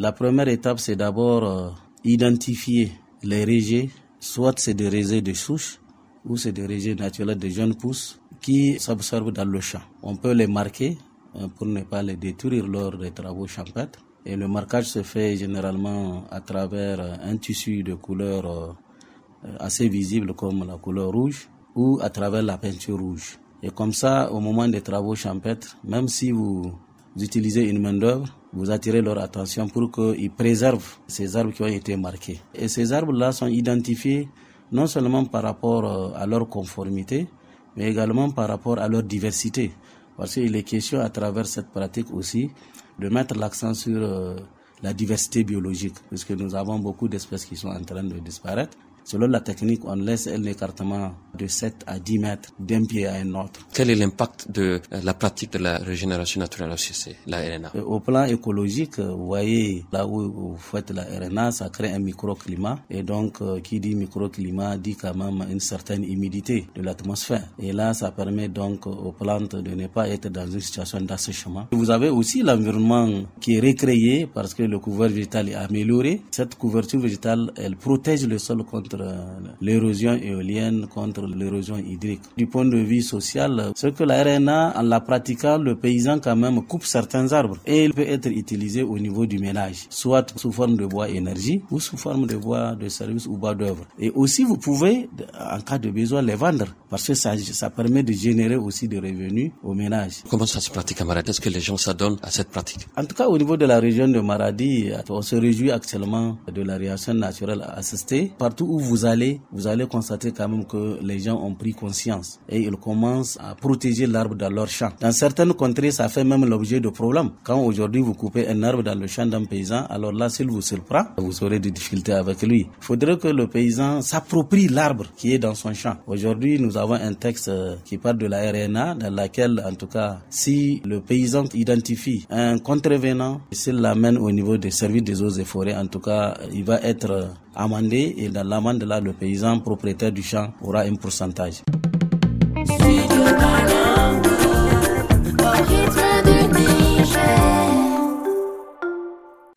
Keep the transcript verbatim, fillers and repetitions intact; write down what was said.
La première étape, c'est d'abord euh, identifier les rejets, soit c'est des rejets de souche, ou c'est des rejets naturels de jeunes pousses qui s'observent dans le champ. On peut les marquer euh, pour ne pas les détruire lors des travaux champêtres. Et le marquage se fait généralement à travers euh, un tissu de couleur euh, assez visible comme la couleur rouge ou à travers la peinture rouge. Et comme ça, au moment des travaux champêtres, même si vous utilisez une main-d'œuvre, vous attirez leur attention pour qu'ils préservent ces arbres qui ont été marqués. Et ces arbres-là sont identifiés non seulement par rapport à leur conformité, mais également par rapport à leur diversité. Parce qu'il est question à travers cette pratique aussi de mettre l'accent sur euh, la diversité biologique, puisque nous avons beaucoup d'espèces qui sont en train de disparaître. Selon la technique, on laisse un écartement de sept à dix mètres d'un pied à un autre. Quel est l'impact de la pratique de la régénération naturelle aussi, c'est la R N A? Au plan écologique, vous voyez, là où vous faites la R N A, ça crée un microclimat. Et donc, qui dit microclimat dit quand même une certaine humidité de l'atmosphère. Et là, ça permet donc aux plantes de ne pas être dans une situation d'assèchement. Vous avez aussi l'environnement qui est recréé parce que le couvert végétal est amélioré. Cette couverture végétale, elle protège le sol contre l'érosion éolienne, contre l'érosion hydrique. Du point de vue social, ce que la R N A, en la pratiquant, le paysan quand même coupe certains arbres et il peut être utilisé au niveau du ménage, soit sous forme de bois énergie ou sous forme de bois de service ou bois d'œuvre. Et aussi, vous pouvez, en cas de besoin, les vendre parce que ça, ça permet de générer aussi des revenus au ménage. Comment ça se pratique à Maradi? Est-ce que les gens s'adonnent à cette pratique? En tout cas, au niveau de la région de Maradi, on se réjouit actuellement de la réaction naturelle assistée. Partout où vous allez, vous allez constater quand même que les gens ont pris conscience et ils commencent à protéger l'arbre dans leur champ. Dans certaines contrées, ça fait même l'objet de problèmes. Quand aujourd'hui vous coupez un arbre dans le champ d'un paysan, alors là, s'il vous surprend, vous aurez des difficultés avec lui. Il faudrait que le paysan s'approprie l'arbre qui est dans son champ. Aujourd'hui, nous avons un texte qui parle de la R N A, dans laquelle, en tout cas, si le paysan identifie un contrevenant, s'il l'amène au niveau des services des eaux et forêts, en tout cas, il va être amendé et dans l'amende là, le paysan propriétaire du champ aura un pourcentage. Studio Kalangu, au rythme du Niger.